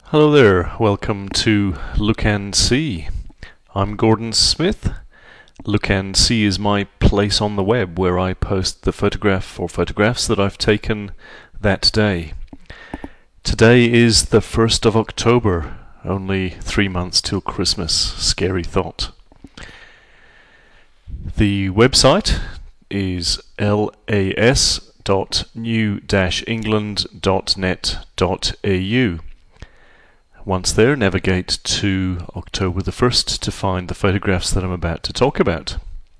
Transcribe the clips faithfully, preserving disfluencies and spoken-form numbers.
Hello there, welcome to Look and See. I'm Gordon Smith. Look and See is my place on the web where I post the photograph or photographs that I've taken that day. Today is the first of October, only three months till Christmas. Scary thought. The website is las dot new dash england dot net dot a u. Once there, navigate to October the first to find the photographs that I'm about to talk about.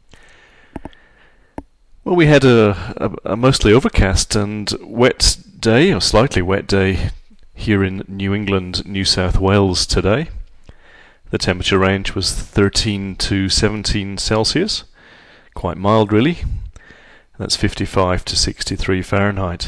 Well, we had a, a, a mostly overcast and wet day, or slightly wet day, here in New England, New South Wales today. The temperature range was thirteen to seventeen Celsius, quite mild really. That's fifty-five to sixty-three Fahrenheit.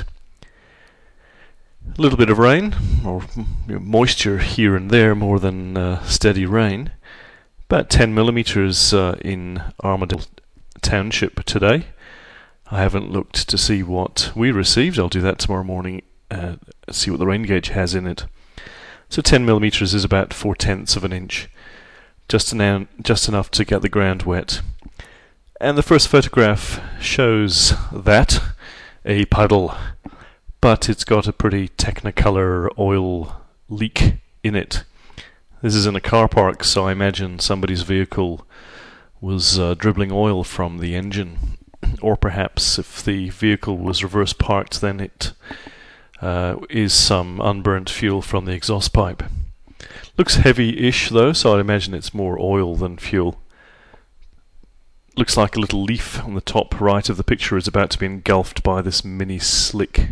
A little bit of rain, or moisture here and there, more than uh, steady rain. About ten millimetres uh, in Armadale Township today. I haven't looked to see what we received. I'll do that tomorrow morning, uh, see what the rain gauge has in it. So ten millimetres is about four tenths of an inch. Just, enough, just enough to get the ground wet. And the first photograph shows that, a puddle. But it's got a pretty Technicolor oil leak in it. This is in a car park, so I imagine somebody's vehicle was uh, dribbling oil from the engine. Or perhaps if the vehicle was reverse parked, then it uh, is some unburnt fuel from the exhaust pipe. Looks heavy-ish though, so I imagine it's more oil than fuel. Looks like a little leaf on the top right of the picture is about to be engulfed by this mini slick.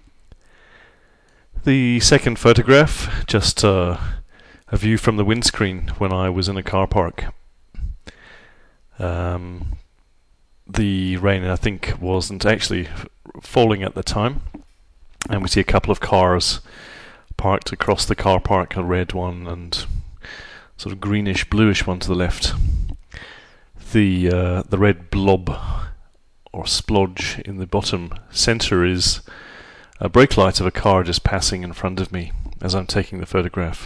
The second photograph, just uh, a view from the windscreen when I was in a car park. Um, the rain, I think, wasn't actually falling at the time, and we see a couple of cars parked across the car park, a red one and sort of greenish bluish one to the left. The uh, the red blob or splodge in the bottom centre is a brake light of a car just passing in front of me as I'm taking the photograph.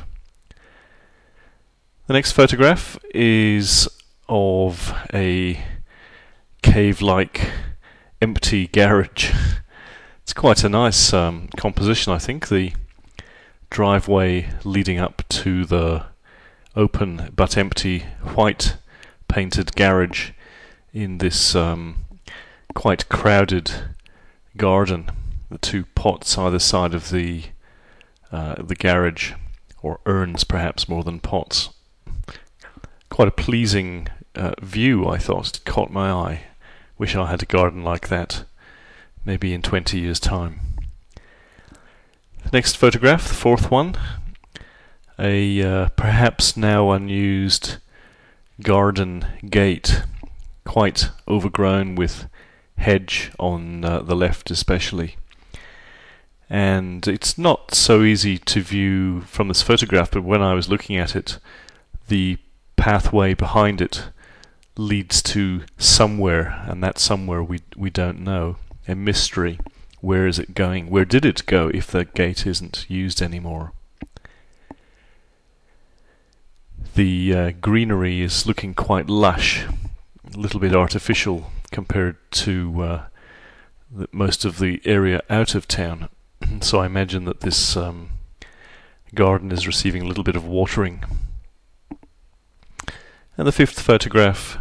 The next photograph is of a cave-like empty garage. It's quite a nice um, composition, I think. The driveway leading up to the open but empty white painted garage in this um, quite crowded garden. The two pots either side of the uh, the garage, or urns perhaps more than pots. Quite a pleasing uh, view, I thought. It caught my eye. Wish I had a garden like that, maybe in twenty years' time. The next photograph, the fourth one, a uh, perhaps now unused garden gate, quite overgrown with hedge on uh, the left especially. And it's not so easy to view from this photograph, but when I was looking at it, the pathway behind it leads to somewhere, and that somewhere we we don't know. A mystery. Where is it going? Where did it go if the gate isn't used anymore? The uh, greenery is looking quite lush, a little bit artificial compared to uh, the, most of the area out of town. So I imagine that this um, garden is receiving a little bit of watering. And the fifth photograph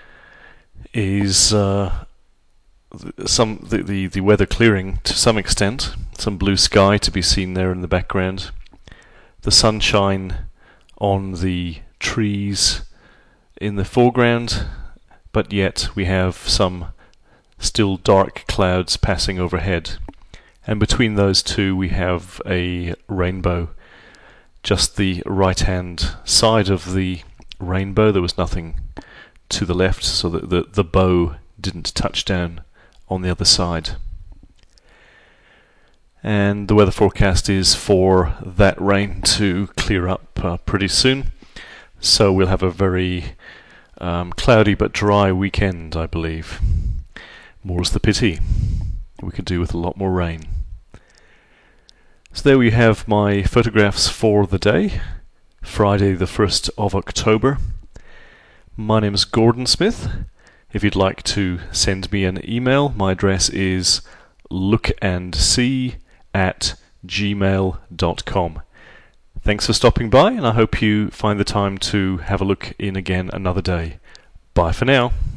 is uh, some the, the, the weather clearing to some extent. Some blue sky to be seen there in the background. The sunshine on the trees in the foreground, but yet we have some still dark clouds passing overhead. And between those two we have a rainbow. Just the right-hand side of the rainbow, there was nothing to the left, so that the, the bow didn't touch down on the other side. And the weather forecast is for that rain to clear up uh, pretty soon. So we'll have a very um, cloudy but dry weekend, I believe. More's the pity. We could do with a lot more rain. So there we have my photographs for the day, Friday the first of October. My name is Gordon Smith. If you'd like to send me an email, my address is lookandsee at gmail dot com. Thanks for stopping by, and I hope you find the time to have a look in again another day. Bye for now.